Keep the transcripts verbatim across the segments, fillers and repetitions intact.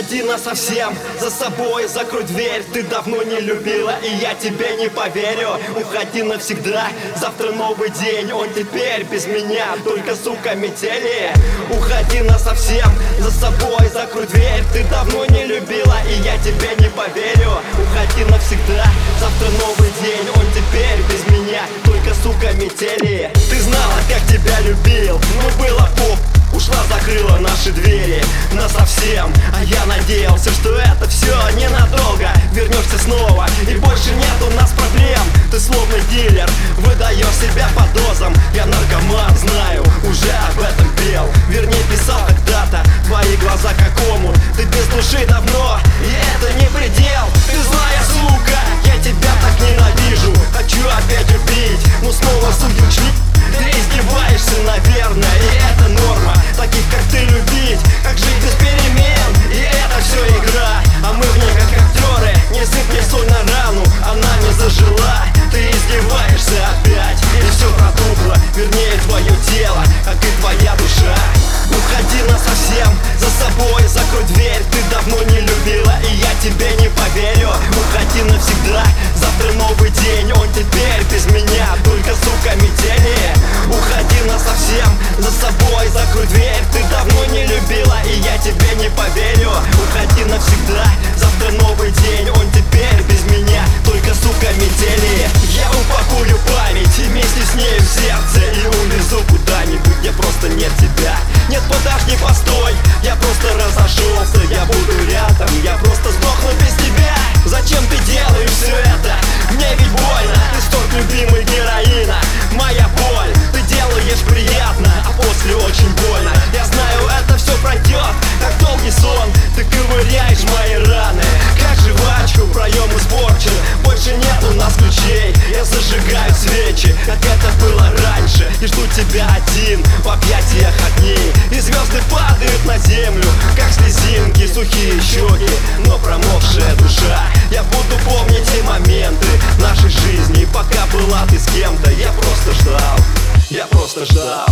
Уходи насовсем, за собой закрой дверь. Ты давно не любила, и я тебе не поверю. Уходи навсегда, завтра новый день. Он теперь без меня, только, сука, метели. Уходи насовсем, за собой закрой дверь. Ты давно не любила, и я тебе не поверю. Уходи навсегда, завтра новый день. Он теперь без меня, только, сука, метели. Ты знала, как тебя любил, но было поп. Ушла, закрыла наши двери насовсем. А я надеялся, что это все ненадолго. Вернешься снова, и больше нет у нас проблем. Ты словно дилер, выдаешь себя по дозам. Я наркоман, знаю, уже об этом пел. Вернее, писал когда-то. Твои глаза как омут, ты без души давно, и это не предел. Ты злая сука, я тебя так ненавижу. Хочу опять убить, но снова сую член. Ты издеваешься, наверное, и это норма. Таких, как ты, любить, как жить без перемен. И это все игра, а мы в ней как актеры. Не сыпь мне соль на рану, она не зажила. Ты издеваешься опять, и все протухло. Вернее, твое тело, как и твоя душа. Уходи насовсем, за собой закрой дверь. Ты давно не любила, и я тебе не поверю. Уходи навсегда, завтра новый день. Он теперь без меня, только, сука, метели. Уходи насовсем, за собой закрой дверь. Ты давно не любила, и я тебе не поверю. Уходи навсегда, завтра новый день. Он теперь без меня, только, сука, метели. Я упакую память и вместе с ней в сердце и увезу куда-нибудь, где просто нет тебя. Нет, подожди, постой, я просто разошелся. Я буду рядом, я просто сдохну без тебя. Зачем ты делаешь все это? Мне ведь больно. Ты сторг любимый героина, моя боль. Ты делаешь приятно, а после очень больно. Я знаю, это все пройдет, как долгий сон. Ты ковыряешь мои раны, как жвачку, проем испорчен. Больше нет у нас ключей. Я зажигаю свечи, как это было раньше, и жду тебя один в объятиях огней. И звезды падают на землю, как слезинки, сухие щеки, но промокшая душа. Я буду помнить те моменты нашей жизни, пока была ты с кем-то. Я просто ждал, я просто ждал.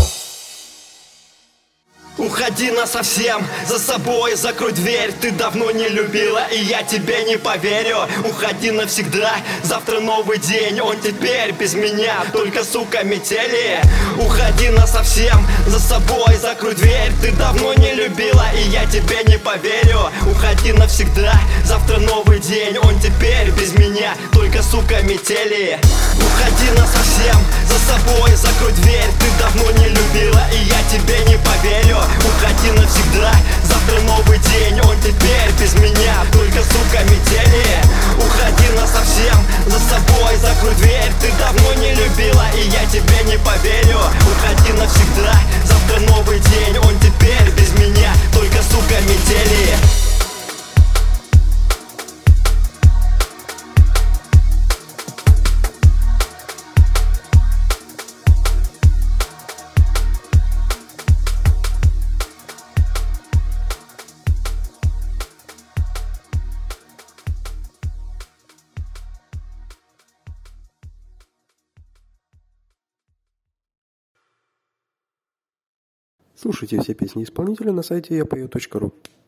Уходи насовсем, за собой закрой дверь. Ты давно не любила, и я тебе не поверю. Уходи навсегда, завтра новый день. Он теперь без меня, только, сука, метели. Уходи насовсем, за собой закрой дверь. Ты давно не любила, и я тебе не поверю. Уходи навсегда, завтра новый день. Он теперь без меня, только, сука, метели. Уходи насовсем, за собой закрой дверь. Ты давно не любила, и я тебе не поверю. Уходи навсегда, завтра новый день. Он теперь без меня, только, сука, метели. Уходи насовсем, за собой закрой дверь. Ты давно не любила, и я тебе не поверю. Уходи навсегда, завтра новый день. Он теперь без меня, только, сука, метели. Слушайте все песни исполнителя на сайте я пою точка ру.